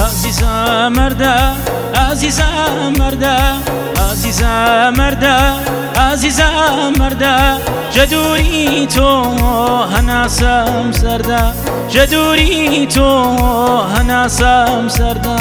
عزیزا مردا عزیزا مردا عزیزا مردا عزیزا مردا جدوری تو هناسم سردا جدوری تو هناسم سردا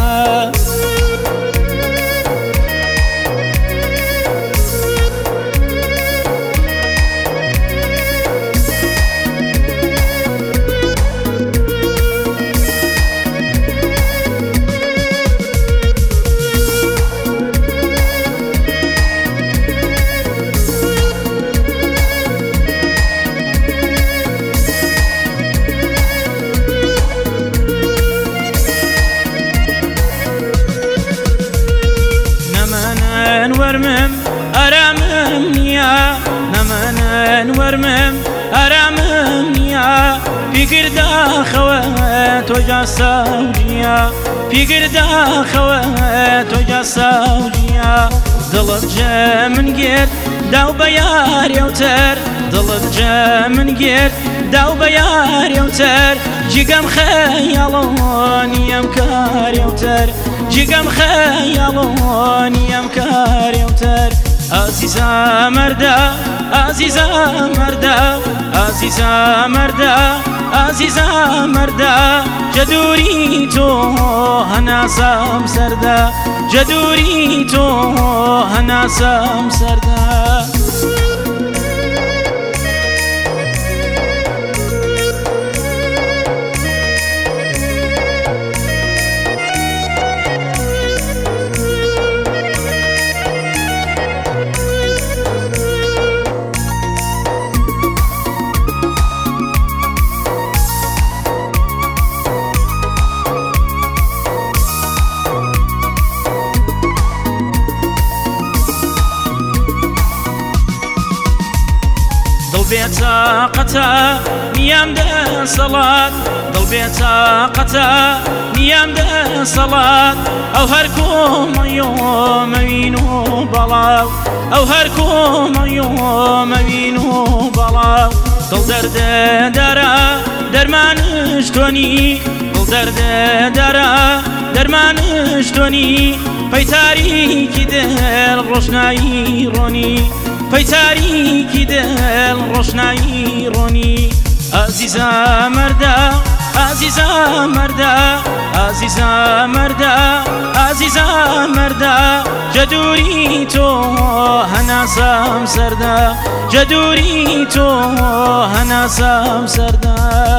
ورمم أرامم نيا نمنن ورمم أرامم نيا في قردا خوات وجا ساوجيا في قردا خوات وجا ساوجيا ضلت جا من غير داو بيار يوتر ضلت جا من غير داو بيار يوتر جيقام خيالون يمكار يوتر جيقام خيالون يمكار يوتر عزيزا مردا عزيزا مردا عزيزا مردا عزيزا مردا جدوري تو هناسم سردا جدوري تو هناسم سردا ضل قتا نيام ده صلاة ضل قتا نيام ده صلاة أو هركم يوم وينو بلاو أو هركم يوم وينو بلاو ضل درد درا درمانش توني ضل درد درا درمانش توني بيتاري كده روشناي روني في تاریکی دل روشنایی رونی عزیزا مردا عزیزا مردا عزیزا مردا عزیزا مردا جدوری تو هناسم سردا جدوری تو هناسم سردا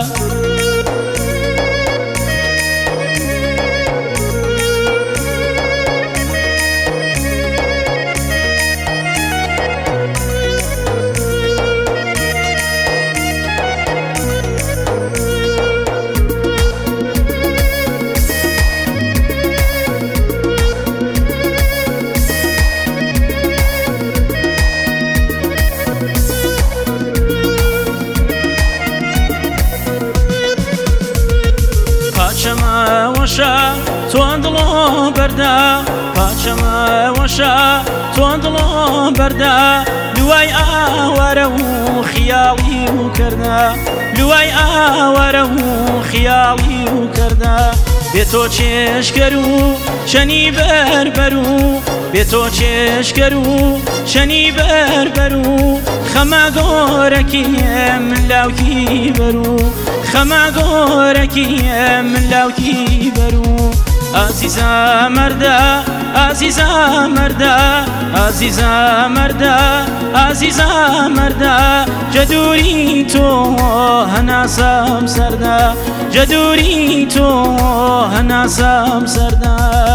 پاچما وشا تواندلو بردا پاچما وشا تواندلو بردا لواي آوارو خيالي وكردا لواي آوارو خيالي وكردا بيتو چشكرو شني بربرو بيتو چشكرو شني بربرو خما غوركي من لاوكي برو خما غوركي من لاوكي برو عزيزا مردا عزيزا مردا عزيزا مردا عزيزا مردا جدوري تو هناسم سردا جدوري تو هناسم سردا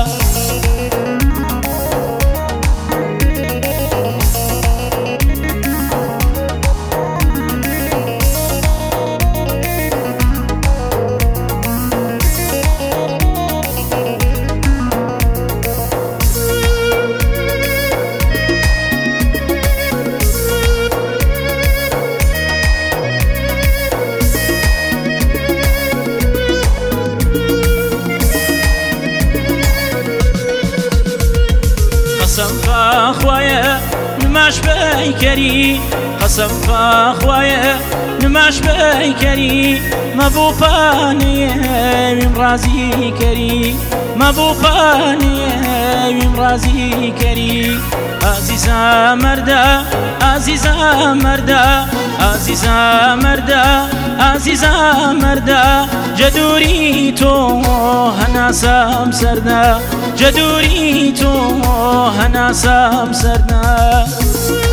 قسم فاخوايا نماش بيكري قسم فاخوايا نماش بيكري مبو باني رازي كري مبو باني رازي كري عزيزا مردا عزيزا مردا عزيزا مردا عزيزا مردا جدوري تو هنا سام سردا جدوري تو هنا سام سردا